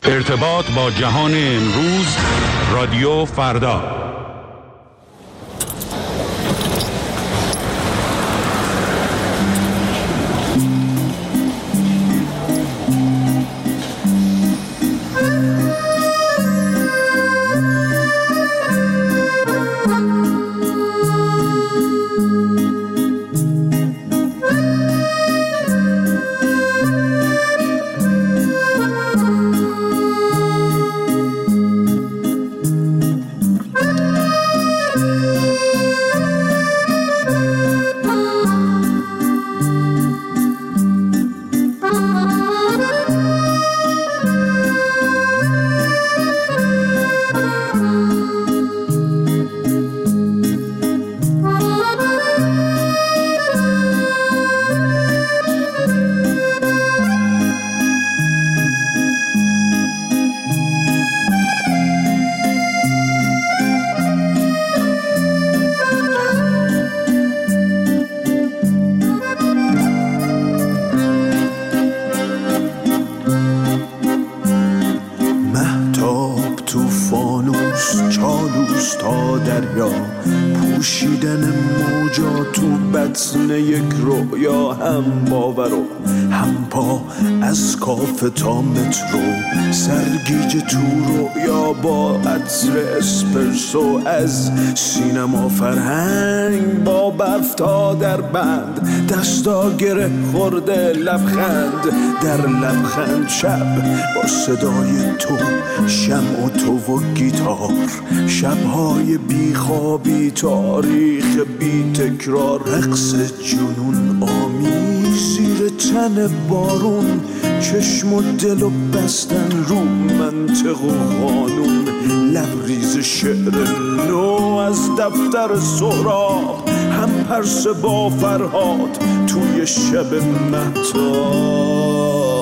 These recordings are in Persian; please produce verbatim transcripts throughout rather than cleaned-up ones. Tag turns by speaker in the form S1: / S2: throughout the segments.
S1: ارتباط با جهان امروز، رادیو فردا.
S2: پوشیدن موجا تو بطن یک رویا، هم باور و هم پا از کافه تا مترو، سرگیج تو رویا با عطر اسپرسو، از سینما فرهنگ با برف تا در بند، دستا گره خورده لبخند در لبخند، شب با صدای تو، شمع و تو و گیتار، شبهای بیخوابی، تاریخ بی تکرار، رقص جنون آمیز زیر تن بارون، چشم و دل و بستن رو منطق و قانون، لبریز شعر نو از دفتر سهراب، هم پرس با فرهاد توی شب مهتاب.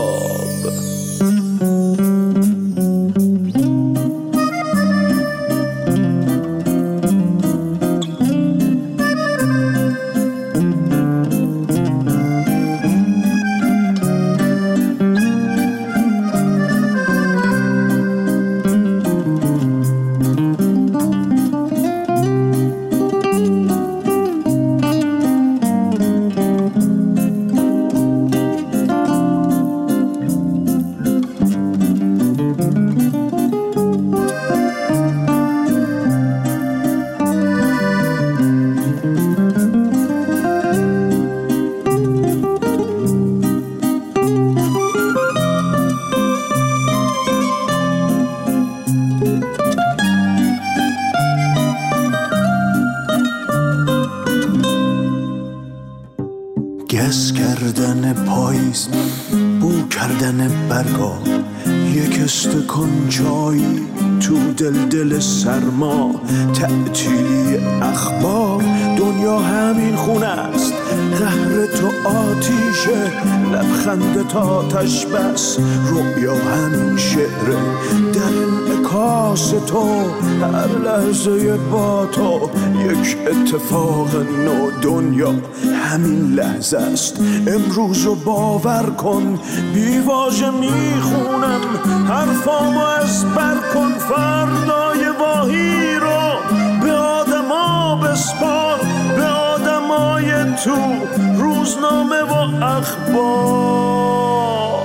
S2: گس کردن پاییز، بو کردن برگا، یک استکان چایی تو دل دل سرما، تعطیلی اخبار، دنیا همین خونه است، قهر تو آتیشه، لبخند تا آتش بس، رویا همین شعره، در انعکاس تو، هر لحظه با تو یک اتفاق نو، دنیا همین لحظه است، امروز رو باور کن، بیواژه میخونم حرفامو از بر کن، فردای واهی رو به آدما بسپار، به آدمای تو روزنامه و اخبار.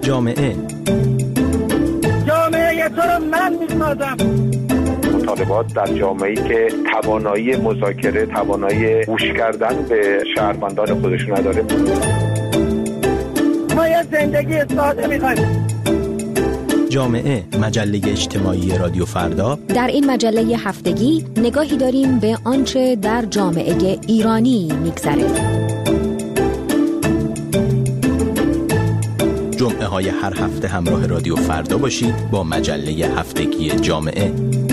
S3: جامعه
S4: جامعه تو رو من میسازم.
S5: مطالبات در جامعه‌ای که توانایی مذاکره، توانایی گوش کردن به شهروندان خودشون نداره.
S4: ما یه زندگی ساده می‌خوایم.
S3: جامعه، مجله اجتماعی رادیو فردا.
S6: در این مجله هفتگی نگاهی داریم به آنچه در جامعه ایرانی می‌گذره.
S3: جمعه های هر هفته همراه رادیو فردا باشید با مجله هفتگی جامعه.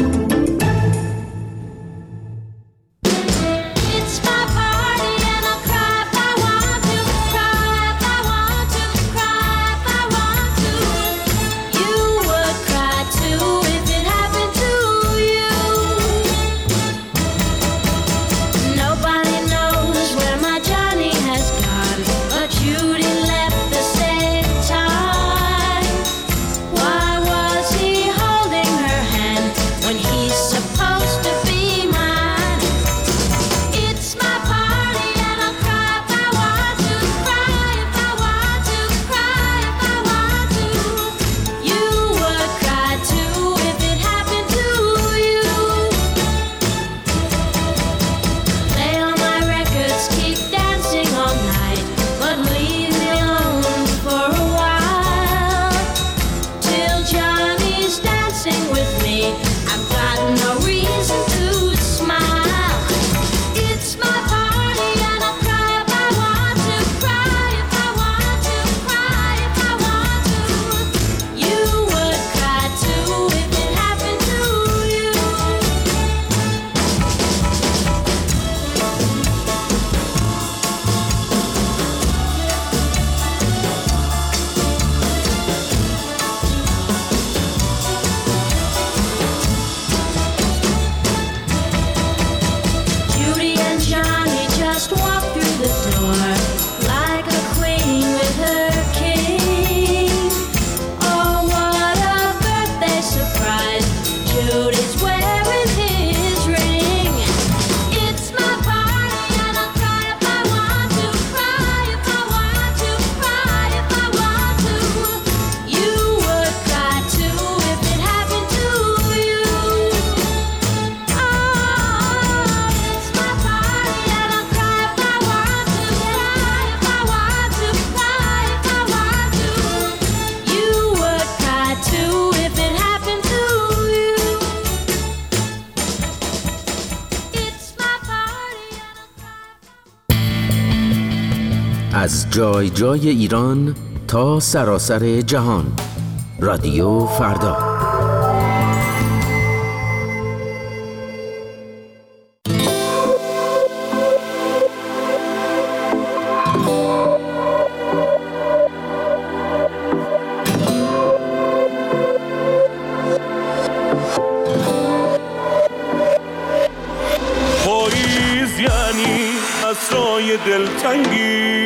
S7: از جای جای ایران تا سراسر جهان، رادیو فردا.
S2: پاییز یعنی عصای دلتنگی،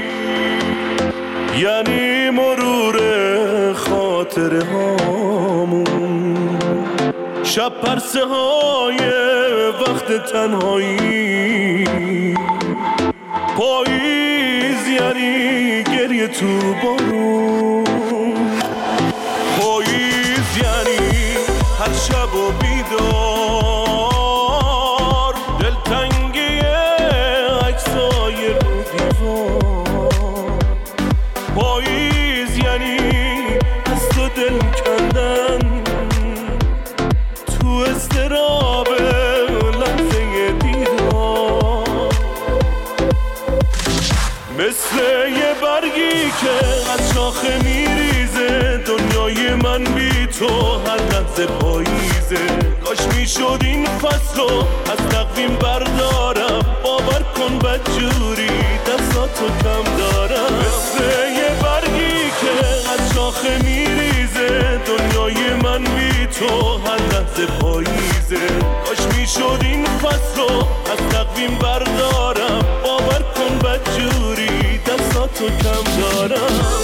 S2: یعنی مرور خاطره هامون، شب پرسه های وقت تنهایی. پاییز یعنی گریه تو بارون، پاییز یعنی هر شب و بیدار دلتنگی عکسای رو دیوار. پاییز یعنی از تو دل کندن تو اضطراب لحظه دیدار، مثل یه برگی که از شاخه میریزه. دنیای من بی تو هر لحظه پاییزه. کاش میشد این فصل رو از تقویم بردارم، باور کن بدجوری دستاتو کم دارم. مثل یه برگی که از شاخه میریزه. دنیای من بی تو هر لحظه پاییزه. کاش میشد این فصل رو از تقویم بردارم، باور کن بدجوری دستاتو کم دارم.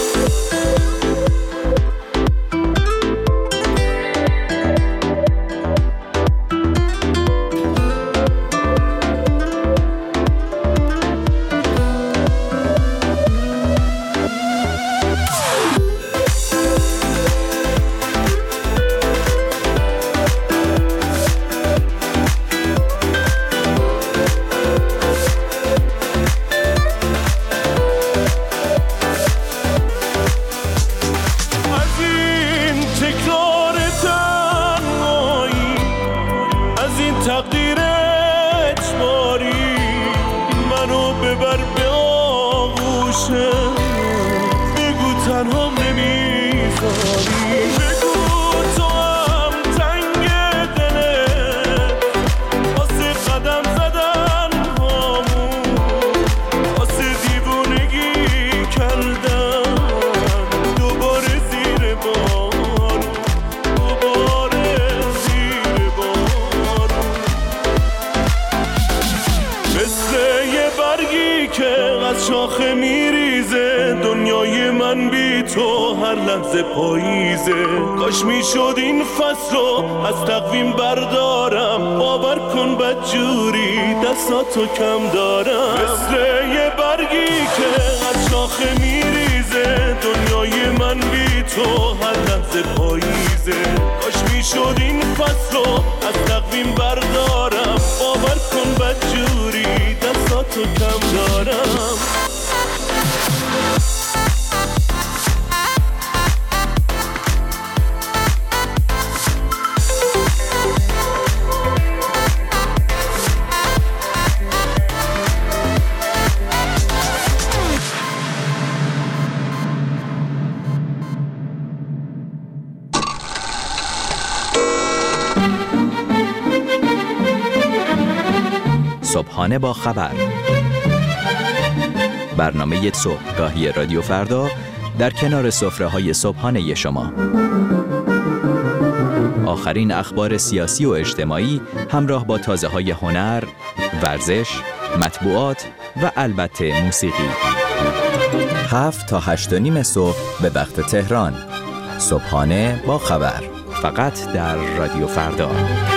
S2: خالی. بگو تو هم تنگ دله واسه قدم زدن هامون، واسه دیوونگی کردن دوباره زیر بارون، دوباره زیر بارون. مثل یه برگی که از شاخه میریزه، دنیای من بی تو هر لحظه پاییزه. کاش میشد این فصلو از تقویم بردارم، باور کن بدجوری دستاتو کم دارم. مثل یه برگی که از شاخه میریزه، دنیای من بی تو هر لحظه پاییزه. کاش میشد این فصلو از تقویم بردارم، باور کن بدجوری دستاتو کم دارم.
S3: صبحانه با خبر، برنامه صبحگاهی رادیو فردا در کنار سفره‌های صبحانه شما. آخرین اخبار سیاسی و اجتماعی همراه با تازه‌های هنر، ورزش، مطبوعات و البته موسیقی. هفت تا هشت و نیم صبح به وقت تهران. صبحانه با خبر، فقط در رادیو فردا.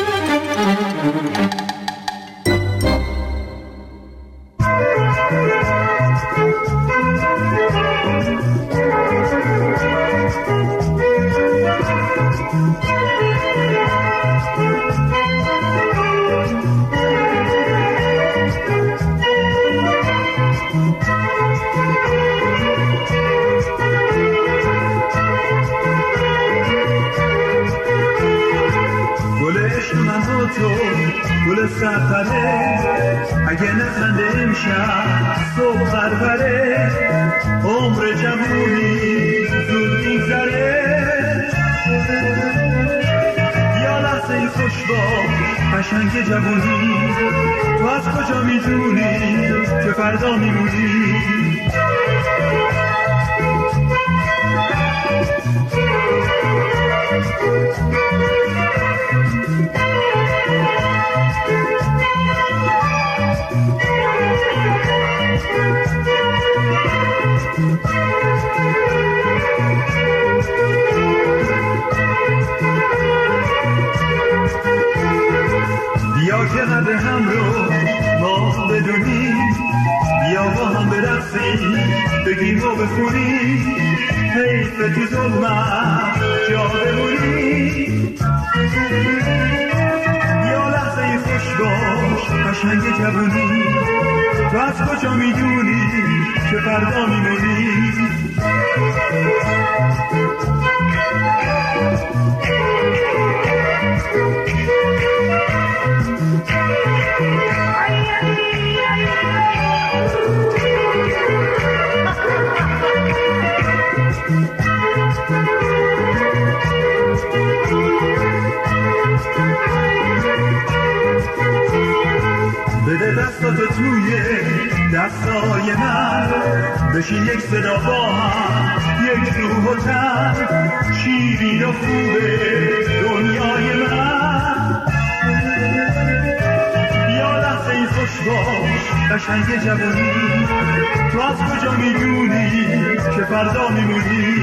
S2: گل سفره اگه نخنده امشب صبح پروره، عمر جوونی زود میگذره. یا لحظه خوش باش قشنگ جوونی، تو از کجا میدونی که فردا میمونی؟ بیا که قدر هم رو ما بدونیم، بیا با هم برقصیم بگیم و بخونیم، حیف تو ظلمت جا بمونیم. بیا لحظه خوش باش قشنگ جوونی، تو از کجا میدونی که فردا میمونی؟ بده دستاتو توی دستای من، بشین یک صدا با هم، یک روح و تن، شیرین و خوبه دنیای من. یا لحظه ای خوش باش قشنگ جوانی، تو از کجا میدونی که فردا میمونی؟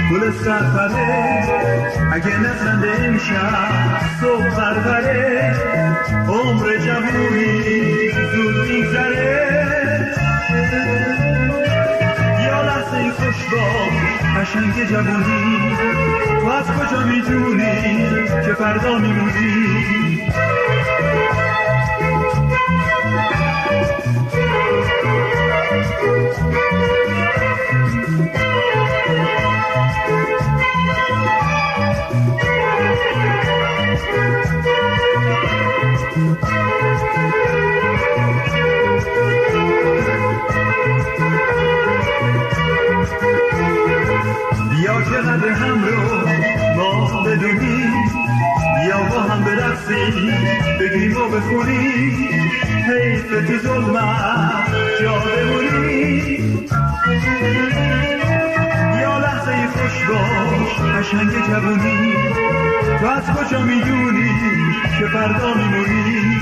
S8: گل سفره اگه نخنده امشب صبح پروره عمر جوونی زود میگذره یا لحظه خوش باش قشنگ جوونی تو از کجا میدونی که فردا میمونی بیا که قدر هم رو ما بدونیم بیا با هم برقصیم بگیم و بخونیم حیف تو ظلمت جا بمونیم بیا لحظه خوش باش قشنگ جوونی تو از کجا میدونی که فردا میمونی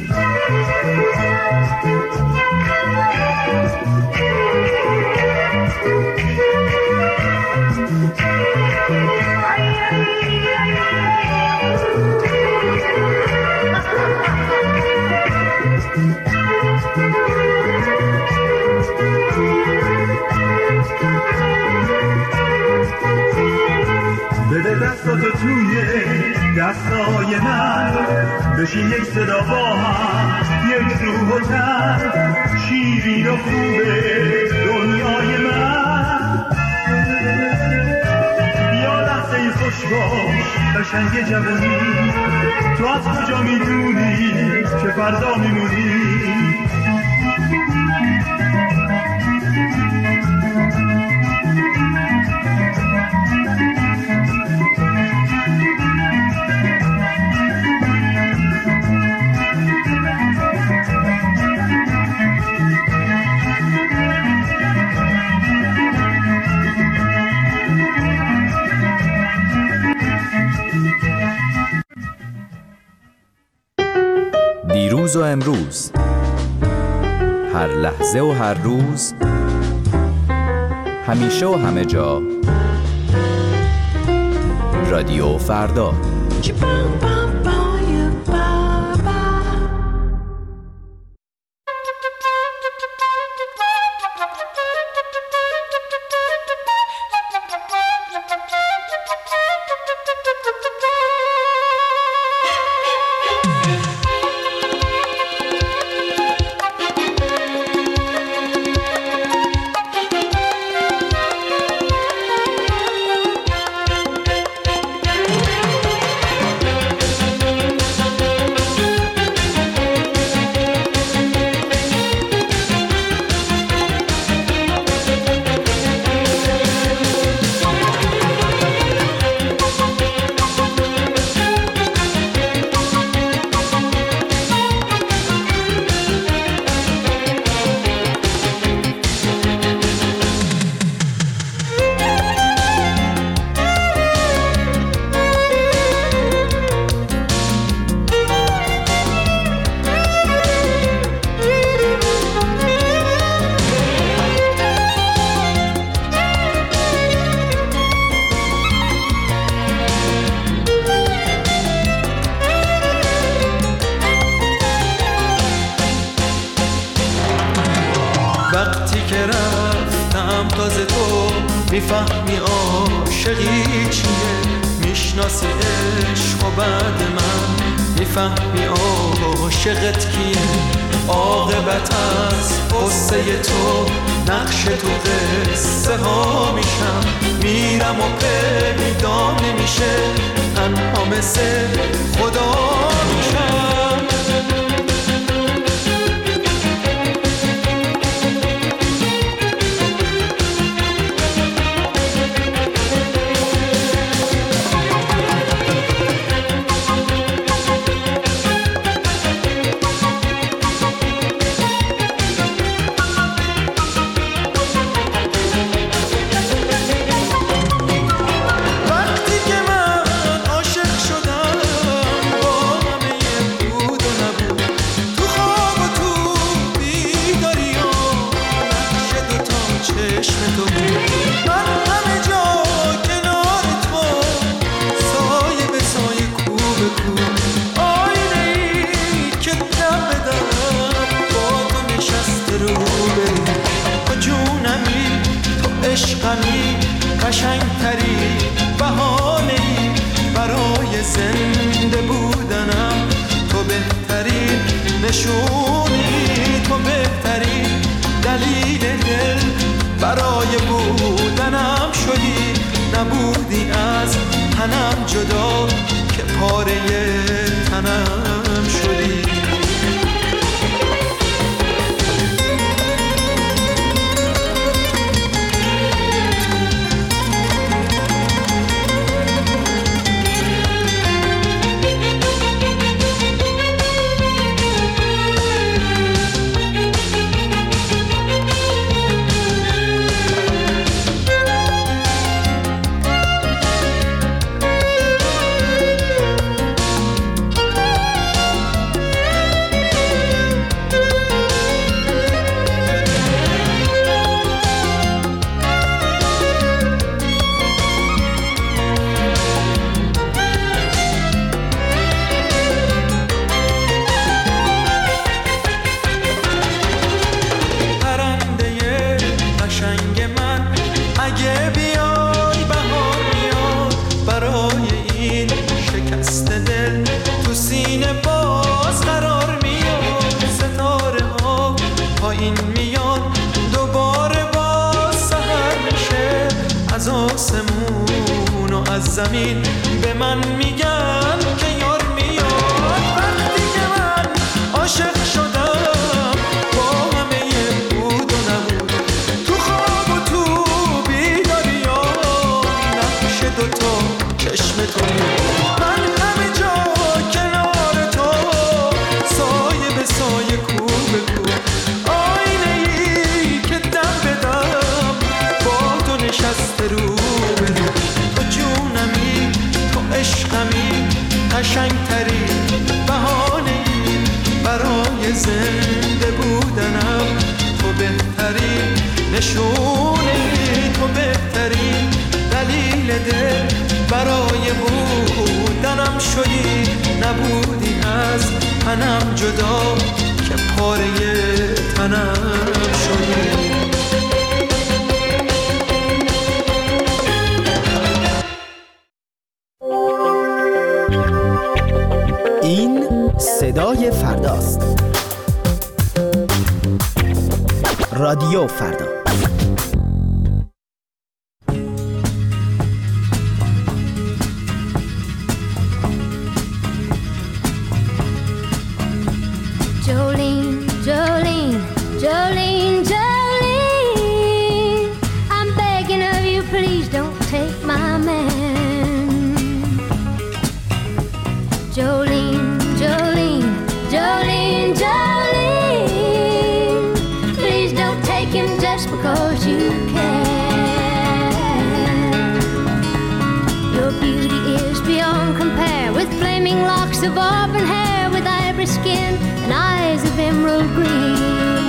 S8: بده دستاتو توی دستای من بشین یک صدا با هم یک روح و تن شیرین و خوبه دنیای من بیا لحظه خوش باش قشنگ جوونی تو از کجا میدونی که فردا میمونی
S3: دیروز و امروز، هر لحظه و هر روز، همیشه و همه جا، رادیو فردا.
S9: میفهمی عاشقی چیه، میشناسی عشق و بعد من میفهمی عاشقت کیه. عاقبت از قصه تو نقش تو قصه ها میشم، میرم و پیدا نمیشه، تنها مثل خدا میشم. وقتی که من عاشق شدم با نبودی از تنم جدا که پاره تنم شدی. زمین به من میگن که یار میاد. وقتی که من عاشق شدم با همه بود و نبود، تو خواب و تو بیداریا نقش دوتا چشم تو. من همه جا کنار تو سایه به سایه کو به کو، آینه ای که دم به دم با تو نشسته رو به رو. عشقمی قشنگ تری بهانه‌ای برای زنده بودنم، تو بهتری نشونه، تو بهتری دلیل دل برای بودنم شدی. نبودی از تنم جدا که پاره تنم شدی.
S10: این صدای فرداست. رادیو فردا.
S11: Jolene, Jolene, Jolene, Jolene, I'm begging of you, please don't take my man. Jolene, Jolene, Jolene, Jolene, please don't take him just because you can. Your beauty is beyond compare, with flaming locks of auburn hair, with ivory skin and eyes of emerald green.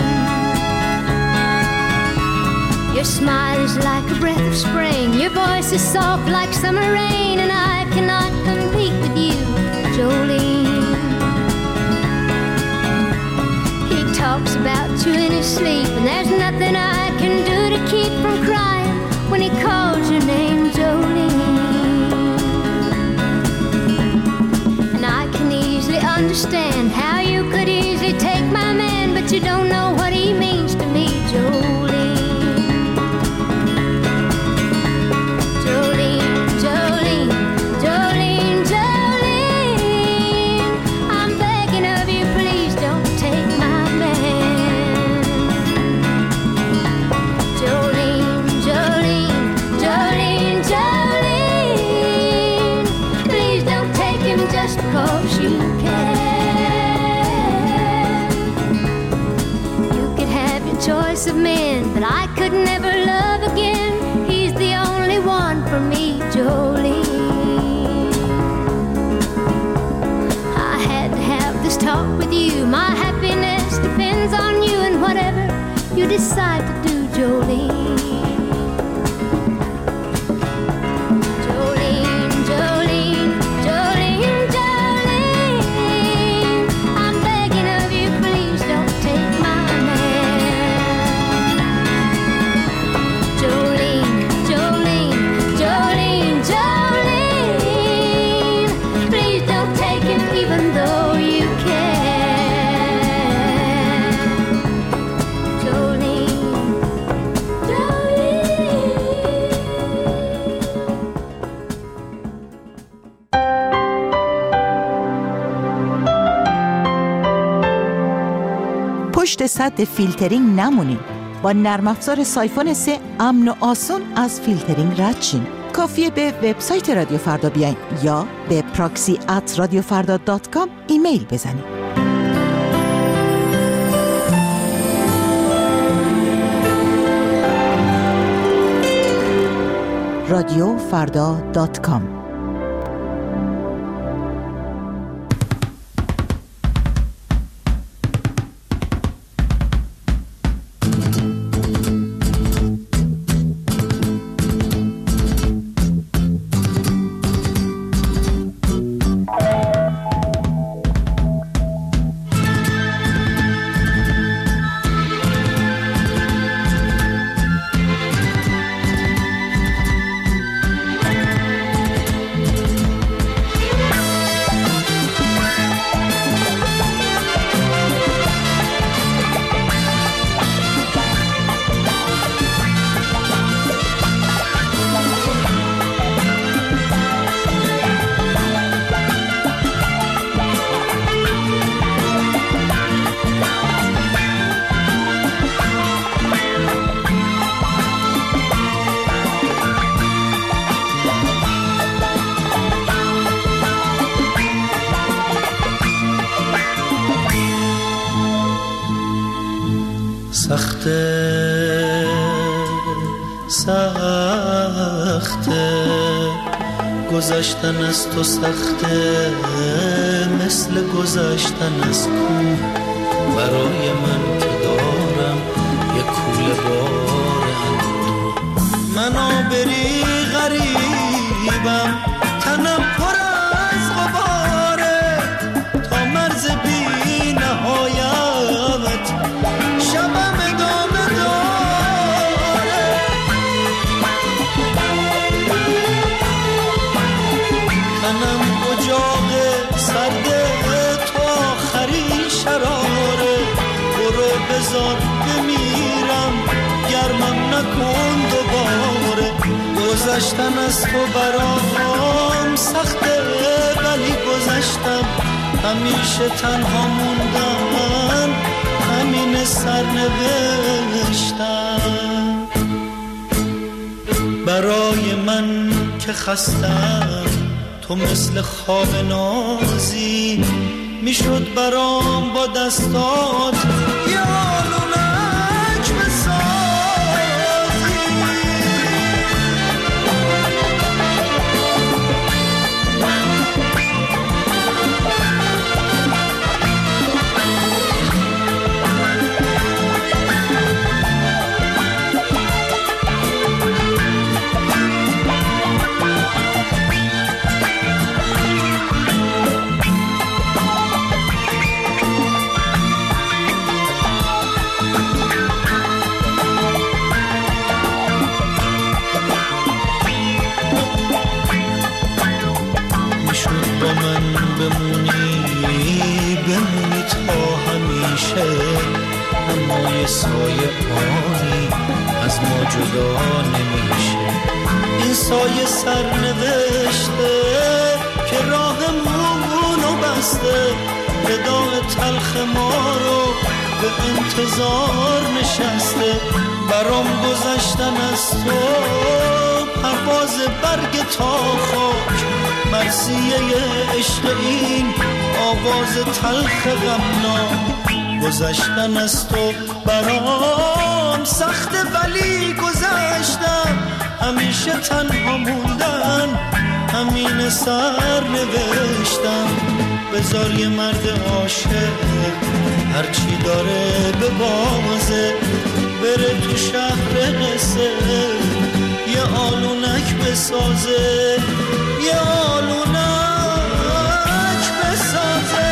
S11: Your smile is like a breath of spring, your voice is soft like summer rain, and I cannot compete with you, Jolene. He talks about you in his sleep, and there's nothing I can do to keep from crying when he calls your name, Jolene. And I can easily understand how you could easily take my man, but you don't know what he means to me, Jolene. Jolene, Jolene, Jolene, Jolene, I'm begging of you, please don't take my man. Jolene, Jolene, Jolene, Jolene, please don't take him just because you can. You could have your choice of men, but I could never love again. He's the only one for me, Jolene. I had to have this talk with you. My happiness depends on you, and whatever you decide to do, Jolene. Jolene, Jolene, Jolene, Jolene, I'm begging of you, please don't take my man. Jolene, Jolene, Jolene, Jolene.
S12: پشت سد فیلترینگ نمونین. با نرم افزار سایفون سه امن و آسون از فیلترینگ رد شین. کافیه به وبسایت رادیو فردا بیاین یا به پراکسی ات رادیو فردا دات کام ایمیل بزنید. رادیو فردا دات کام.
S9: سخته سخته گذشتن از تو سخته، مثل گذشتن از کوه برای من که دارم یه کوله بار اندوه. من آبری غریبم، تنم پر از غباره، تا مرز بی نهایت شبم ادامه داره. تنم اجاق سرد تو آخرین شراره، برو بذار بمیرم گرمم نکن دوباره. گذشتن از تو برام سخته ولی گذشتم، همیشه تنها موندن همین سرنوشتم. برای من که خستم تو مثل خواب نازی، میشد برام با دستات یه آلونک بسازی. اما یه سایه آنی از ما جدا نمیشه. این سایه سرنوشته که راهمونو بسته، وداع تلخ ما رو به انتظار نشسته. برام گذشتن از تو پرواز برگ تا خاک، مرثیه عشق این آواز تلخ غمناک. گذشتن از تو برام سخته ولی گذشتم، همیشه تنها موندن همین سر نوشتم. بذار یه مرد عاشق هرچی داره به بازه، بره تو شهر قصه یه آلونک بسازه، یه آلونک بسازه.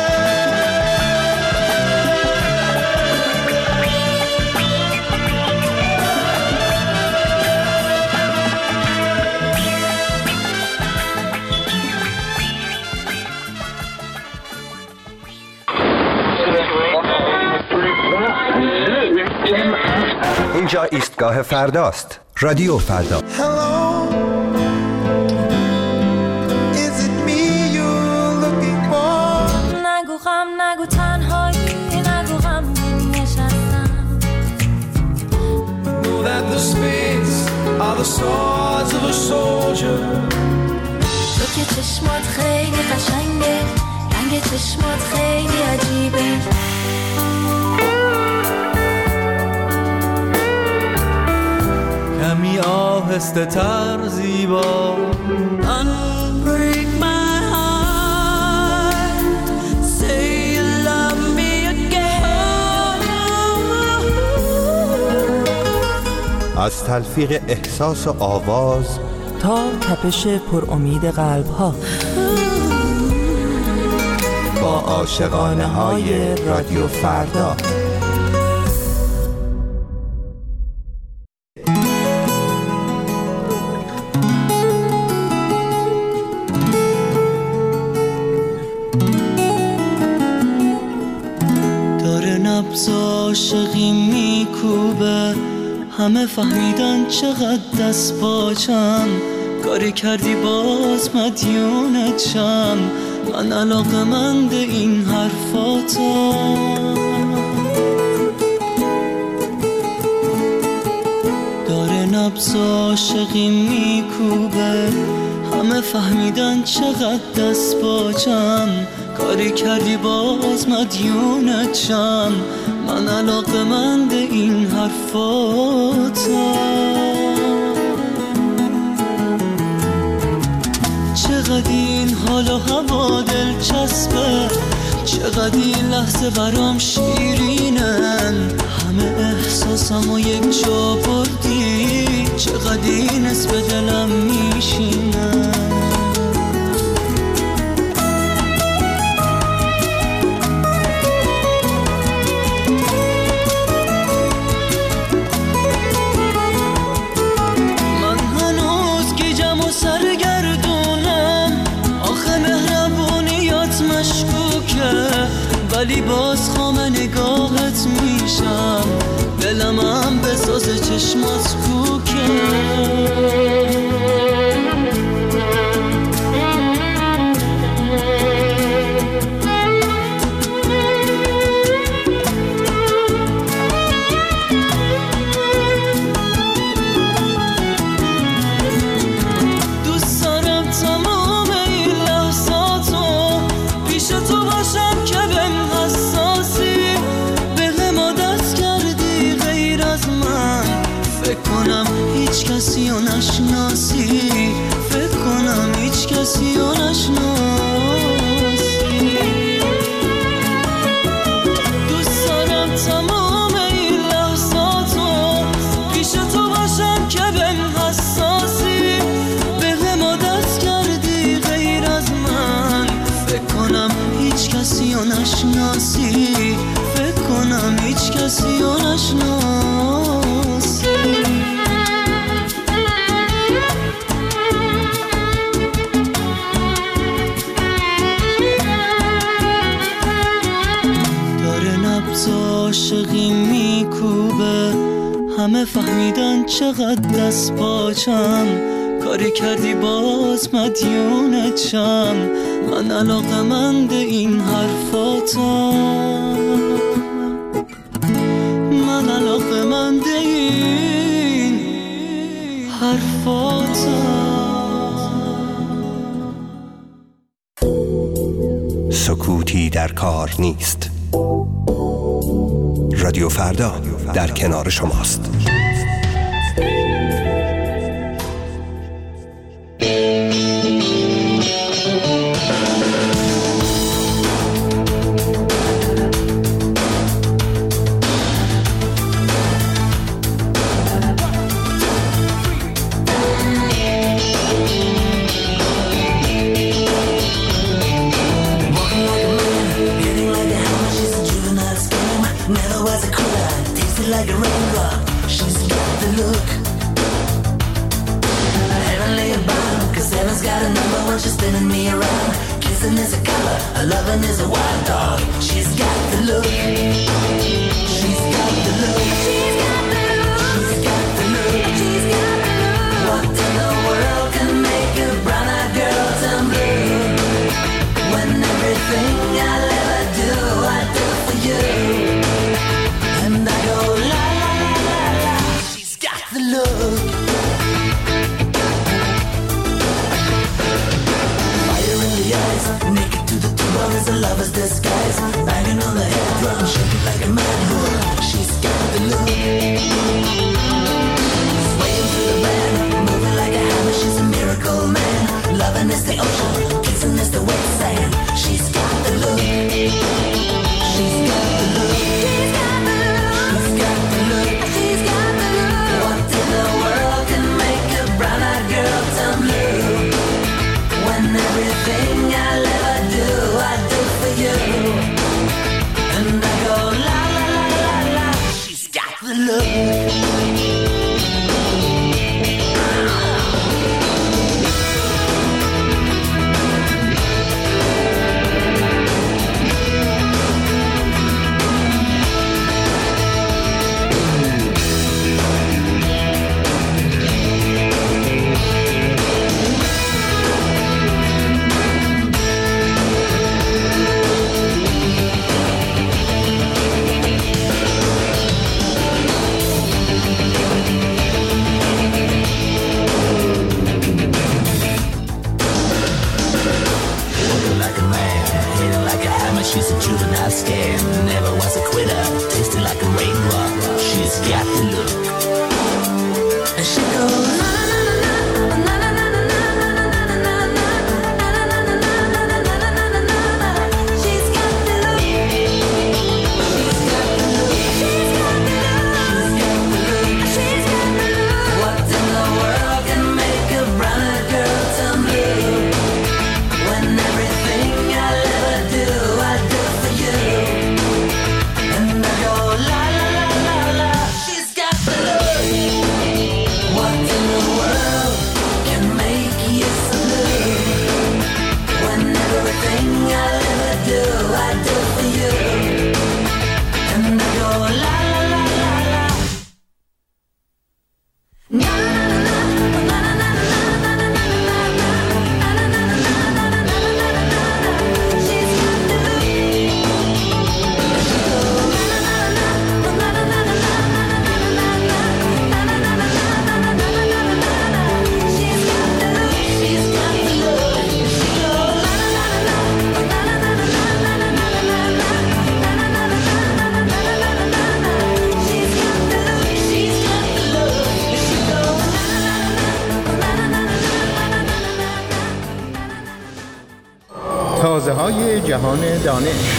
S13: اینجا ایستگاه فرداست. رادیو فردا.
S14: نگو غم، نگو تنهایی، نگو غم چشمات خیلی قشنگه، رنگ چشمات خیلی عجیبه.
S9: کمی آهسته تر زیبا. Unbreak my heart, say you love me again.
S13: از تلفیق احساس و آواز
S15: تا تپش پر امید قلب ها،
S13: با عاشقانه های رادیو فردا.
S9: داره نبض عاشقی میکوبه، همه فهمیدن چقدر دست باچم، کاری کردی باز مدیونتم، من علاقه‌مند این حرفاتم. داره نبض عاشقی میکوبه، همه فهمیدن چقدر دست باچم، کاری کردی باز مدیونتم، من علاقه‌مند این حرفاتم. چقدر این حال و هوا دلچسبه، چقدر این لحظه برام شیرینن، همه احساسمو یک جا بردی، چقدر این حس به دلم میشینن. ولی باز خام نگاهت میشم، دلم هم به ساز چشمات کوکه. دوست دارم تمام این لحظاتو پیش تو باشم که بهم حساسی، بهم عادت کردی غیر از من، فکر کنم هیچ کسی رو نشناسی، فکر کنم هیچ کسی رو نشناسی. دوست دارم تمام این لحظاتو پیش تو باشم که بهم حساسی، بهم عادت کردی غیر از من، فکر کنم هیچ کسی رو نشناسی، فکر کنم هیچ کسی رو نشناسی. داره نبض عاشقی میکوبه، همه فهمیدن چقدر دست باچم، کاری کردی باز مدیونتم، من علاقه‌مند این حرفاتم، من علاقه‌مند این حرفاتم.
S13: سکوتی در کار نیست. رادیو فردا در کنار شماست.
S16: Like a raindrop, she's got the look. Heavenly bound, cause heaven's got a number when she's spinning me around. Kissing is a color, her loving is a wild dog. She's got the look. She's got the look. She's got the look. She's got the look. She's got the look. What in the world can make a brown-eyed girl turn blue? When everything I'll ever do, I do for you. And I go la la la la la. She's got the look. Naked to the tuba is a lover's disguise. Banging on the head drum, shaking like a mad bull. She's got the look. Swaying through the band, moving like a hammer. She's a miracle man. Loving is the ocean, kissing is the wet sand. She's got the look. She's got the look. She's got the look. She's got the look. She's got the look. What in the world can make a brown-eyed girl turn blue? When everything I'll ever do, I do for you. And I go la la la la la. She's got the look. She's a juvenile scam, never was a quitter, tasted like a raindrop. She's got the look. And she goes na na na na na na na na na na. She's got the look. She's got the look. She's got the look. She's got the look. What in the world can make a brown-eyed girl turn blue? When everything I'll ever do, I do for you. And I go la la la la la. She's got the look. What in the world can make you so blue? When everything I'll ever do, I do for you. And I go la la la la la. Na na na na na na na na na.
S17: تازه های جهان دانش.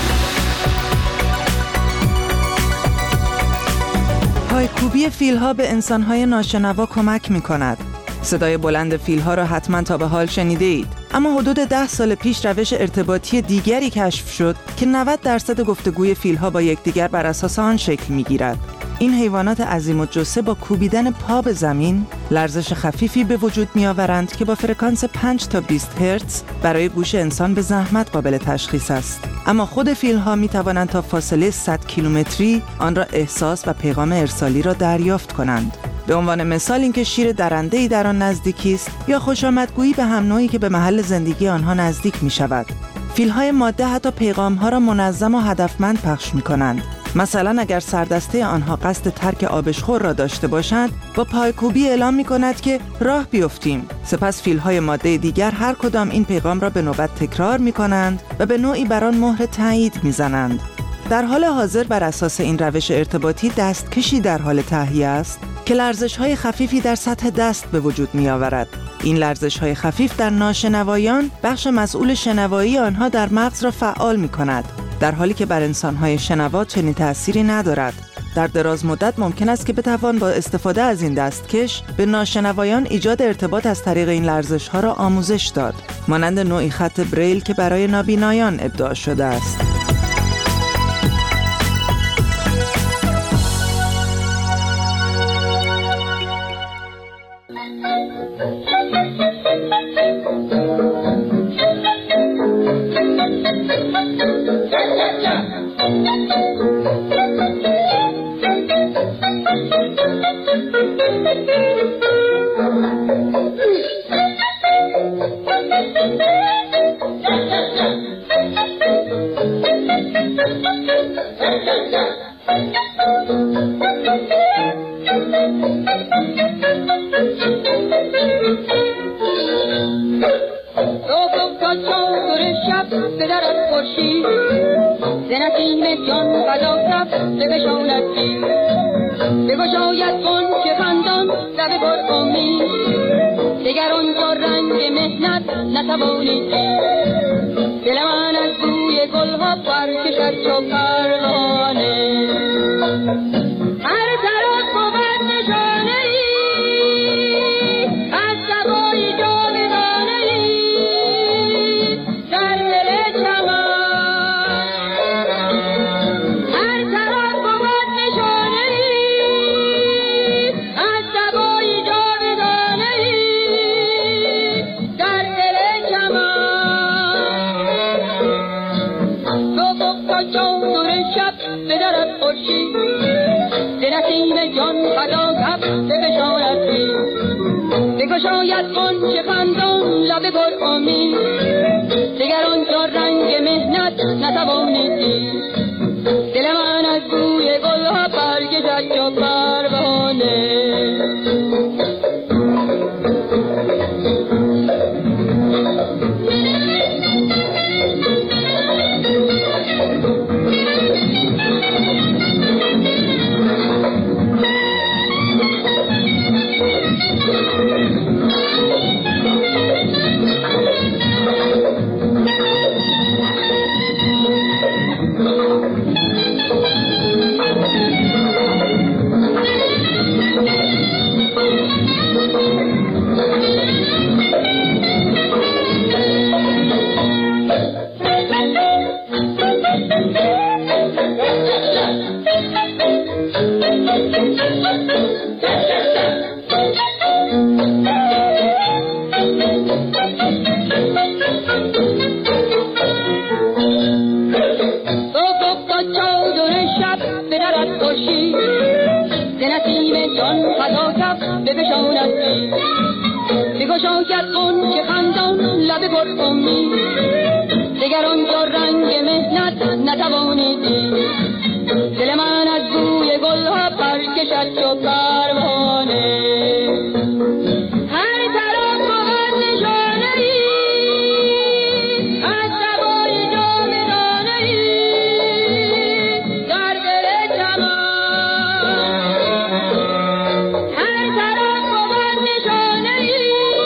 S15: پایکوبی فیل‌ها به انسان‌های ناشنوا کمک می‌کند. صدای بلند فیل‌ها را حتما تا به حال شنیده اید. اما حدود ده سال پیش روش ارتباطی دیگری کشف شد که نود درصد گفتگوی فیل‌ها با یکدیگر بر اساس آن شکل می‌گیرد. این حیوانات عظیم الجثه با کوبیدن پا به زمین لرزش خفیفی به وجود می‌آورند که با فرکانس پنج تا بیست هرتز برای گوش انسان به زحمت قابل تشخیص است. اما خود فیل‌ها می‌توانند تا فاصله صد کیلومتری آن را احساس و پیغام ارسالی را دریافت کنند. به عنوان مثال اینکه شیر درنده‌ای در آن نزدیکی است یا خوشامدگویی به هم نوعی که به محل زندگی آنها نزدیک می‌شود. فیل‌های ماده حتی پیغام‌ها را منظم و هدفمند پخش می‌کنند. مثلا اگر سردسته آنها قصد ترک آبشخور را داشته باشند، با پایکوبی اعلام می‌کند که راه بیفتیم. سپس فیل‌های ماده دیگر هر کدام این پیغام را به نوبت تکرار می‌کنند و به نوعی بر آن مهر تایید می‌زنند. در حال حاضر بر اساس این روش ارتباطی دستکشی در حال تهیه است که لرزش‌های خفیفی در سطح دست به وجود می‌آورد. این لرزش‌های خفیف در ناشنوایان بخش مسئول شنوایی آنها در مغز را فعال می‌کند، در حالی که بر انسان‌های شنوا چنین تأثیری ندارد. در دراز مدت ممکن است که بتوان با استفاده از این دستکش به ناشنوایان ایجاد ارتباط از طریق این لرزش‌ها را آموزش داد، مانند نوعی خط بریل که برای نابینایان ابداع شده است.
S16: Thank you.
S18: صبح تا چادر شب به درت خورشید ز نسیم جان فضا شب ز بشاند گیر بگشاید غنچه خندان لب پر امید دگر آنجا رنگ مهنت نتوانید دید دل من از بوی گلها برکشد چو پروانه هر طرف بود نشانه ای از سبای جاودانه ای در دل چمن هر طرف بود نشانه ای از سبای جاودانه ای در دل چمن صبح تا چادر شب به درت خورشید ز نسیم جان فضا شب به بشارت بگشاید غنچه خندان لب پر امید دگر آنجا رنگ مهنت نتوانید دید دل من از بوی گلها برکشد چو پروانه بگشاید غنچه خندان لب پر امید دگر آنجا رنگ مهنت نتوانید دید دل من از بوی گلها برکشد چو پروانه هر طرف بود نشانه ای از سبای جاودانه ای در دل چمن هر طرف بود نشانه ای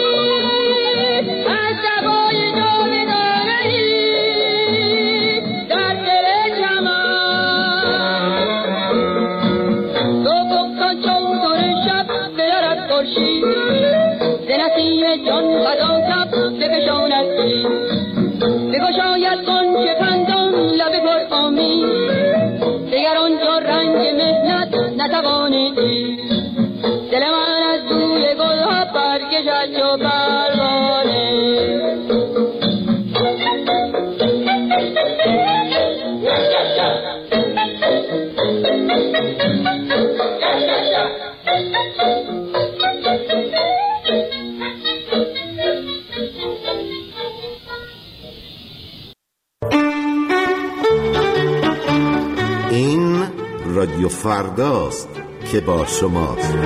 S18: از سبای جاودانه ای در دل چمن صبح تا چادر شب به درت خورشید ز نسیم جان فضا شب به بشاند گیر بگشاید غنچه خندان لب پر امید دگر آنجا رنگ مهنت نتوانید دید دل من از بوی گلها برکشد چو پروانه
S19: این رادیو فرداست که با شماست.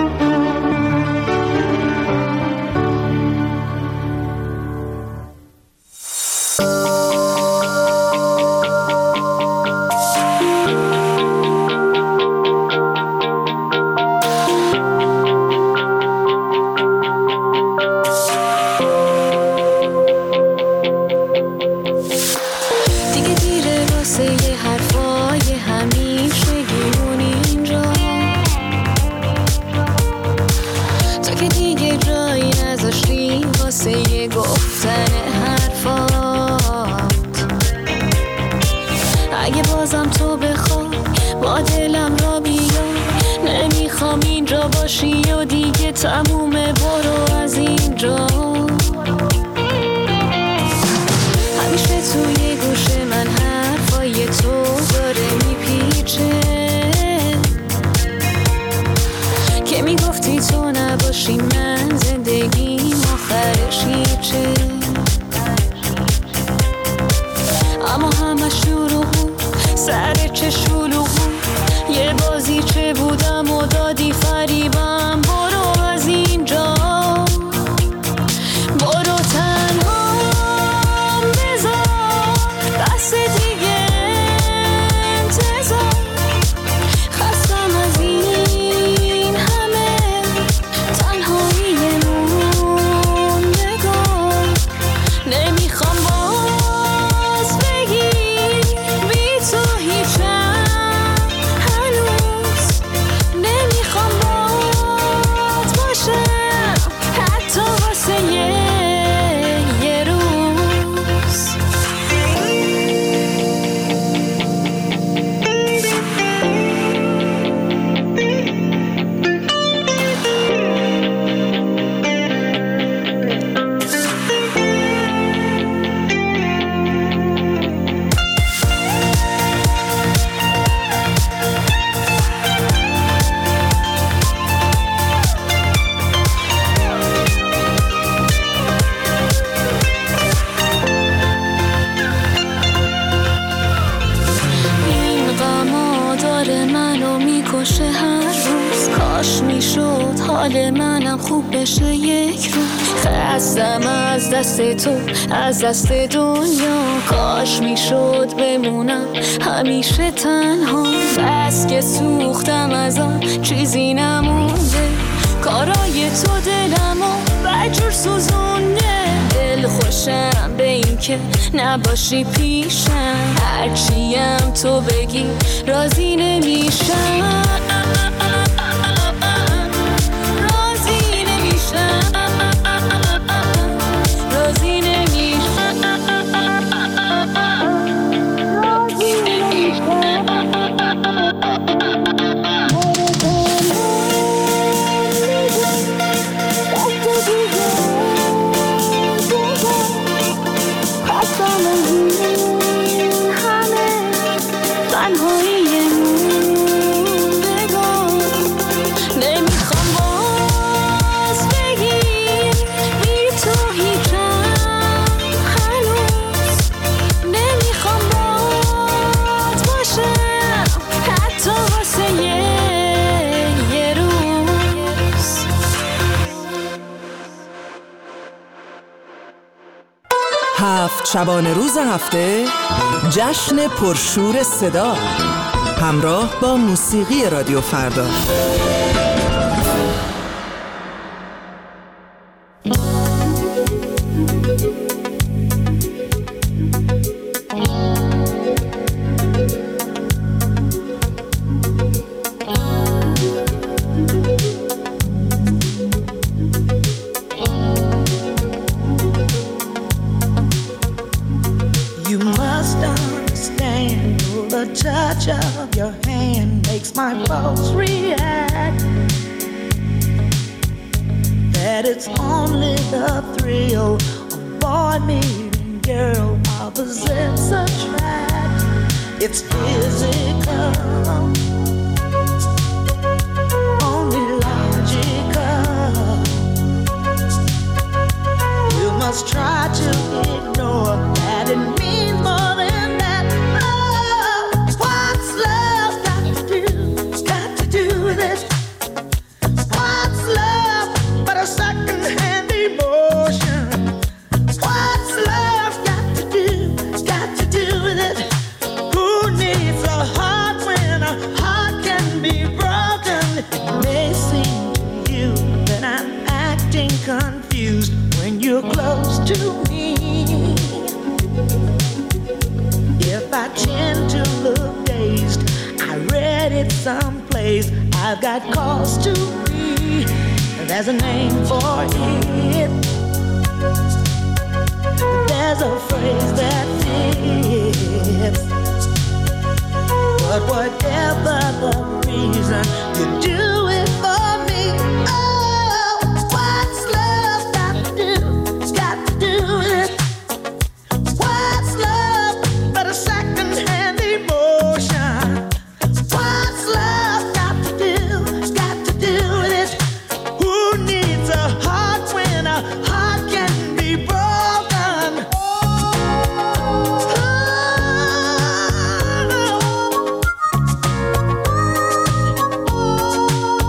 S20: تمومه برو از اینجا همیشه توی گوش من حرفای تو داره میپیچه که میگفتی تو نباشی من زندگیم آخرش هیچه اما همه شروع سر چه شلوغ یه بازی چه بودم و دادی فریبم برو از این خوب بشه یک رو. خستم از دست تو، از دست دنیا، کاش میشد بمونم همیشه تنها. بس که سوختم از آن چیزی نمونده، کارای تو دلمو بجور سوزونه. دل خوشم به این که نباشی پیشم، هرچیم تو بگی راضی نمیشم، راضی نمیشم، راضی نمیشم، راضی نمیشم.
S15: هفت شبانه روز هفته جشن پرشور صدا همراه با موسیقی رادیو فردا.
S16: Of your hand makes my pulse react. That it's only the thrill of boy meeting girl opposites attract. It's physical, only logical. You must try to ignore that it means more than that. Confused when you're close to me. If I tend to look dazed, I read it someplace. I've got cause to be. There's a name for it. There's a phrase that fits. But whatever the reason, you do it for me.
S14: Oh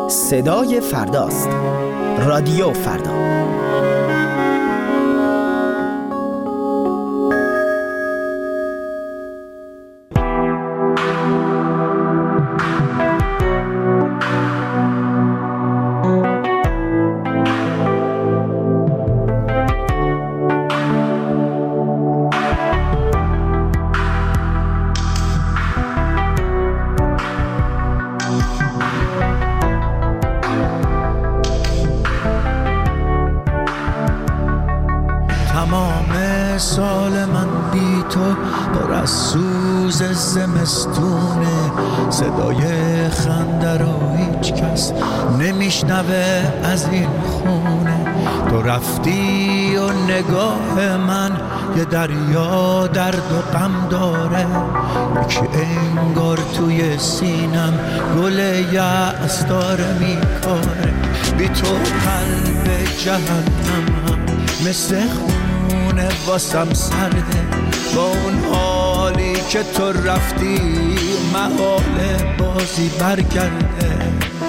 S10: صدای فرداست. رادیو فردا.
S21: سال من بی تو پر از سوز زمستونه، صدای خنده رو هیچ کس نمیشنوه از این خونه. تو رفتی و نگاه من یه دریا درد و غم داره، یکی انگار توی سینم گل یأس داره میکاره. بی تو قلب جهنم مثل خونه واسم سرده، با اون حالی که تو رفتی محاله بازی برگرده.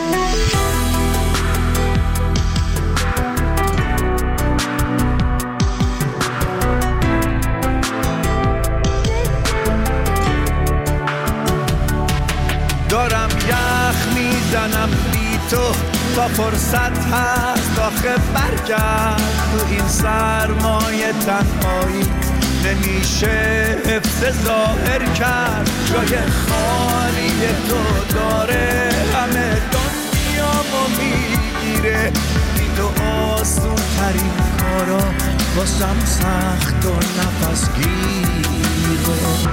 S21: دارم یخ میزنم بی تو تا فرصت هست آخه برگرد. تو این سرمایه تنهایی نمیشه حفظ ظاهر کرد. جای خالی تو داره همه دنیامو میگیره. بی تو آسون ترین کارا واسم سخت و نفس گیره.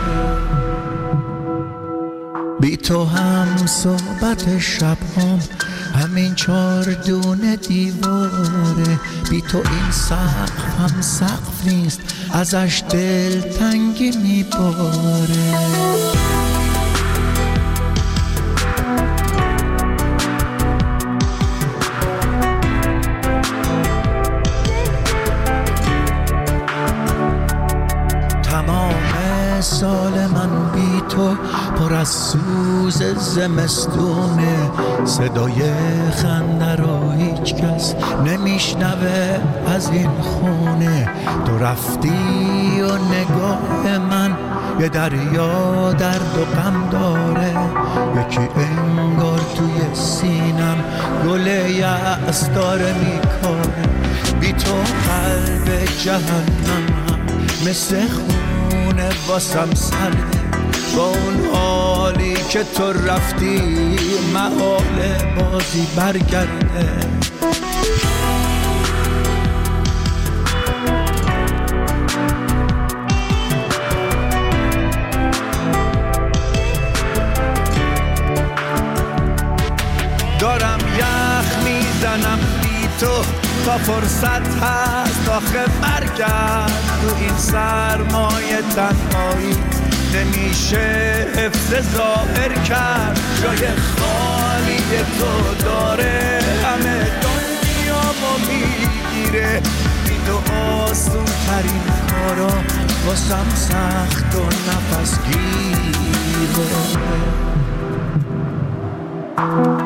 S21: بی تو هم صحبت شب هم همین چار دونه دیواره. بی تو این سقف هم سقف نیست، ازش دل تنگی میباره. سال من بی تو پر از سوز زمستونه، صدای خنده رو هیچ کس نمیشنوه از این خونه. تو رفتی و نگاه من یه دریا درد و غم داره، یکی انگار توی سینم گل یأس داره میکاره. بی تو قلب جهنم مثل خونه واسم سرده، با اون حالی که تو رفتی محاله بازی برگرده. دارم یخ میزنم بی تو تا فرصت هست آخه برگرد. تو این سرمایه تنهایی نمیشه حفظ ظاهر کرد. جای خالی تو داره همه دنیامو میگیره. بی تو آسون ترین کارا واسم سخت و نفس گیره.